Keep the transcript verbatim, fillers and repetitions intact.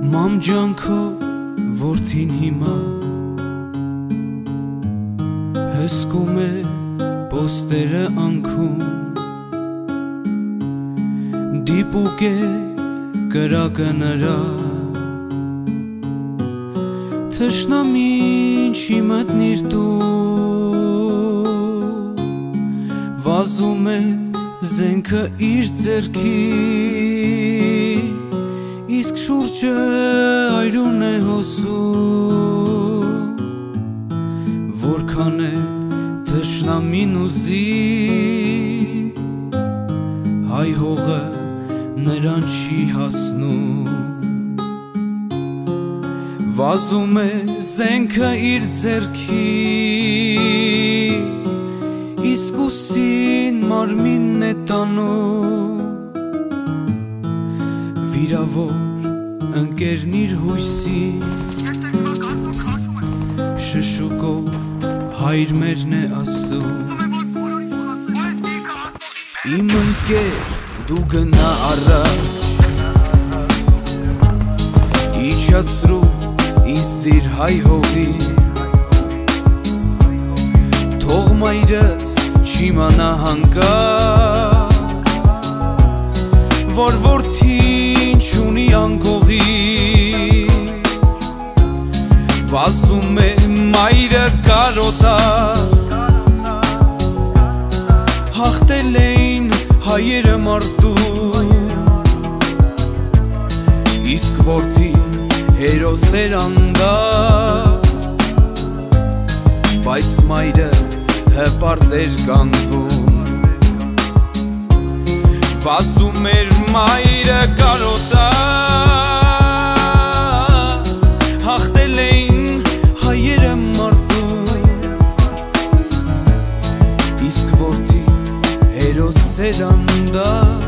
Մամ ջանքո որդին հիմա հսկում է պոստերը անքում, դիպուկ է կրակը նրա, թշնամին չի մտնիր տուն, վազում է զենքը իր ձեռքին, իսկ շուրջը այրուն է հոսում, որքան է թշնամին ուզի, հայ հողը նրան չի հասնում, վազում է զենքը իր ձեռքին, իսկ ուսին մարմինն է տանում, վիրավոր ընկերն իր հույսին, շշուկով հայր մերն է ասում, իմ ընկեր դու գնա առաջ, իջացրու ինձ դիր հայ հողի, թող մայրս չիմանա հանկարծ, որ որդին չունի անկողի, վազում է մայրը կարոտած, հաղթել էին հայերը մարդուն, իսկ որդին հերոս էր անդած, բայց մայրը հպարտ էր կանգում, վազում էր մայրը կարոտած, հաղթել էին հայերը մարդուն, իսկ որդին հերոս էր անդած,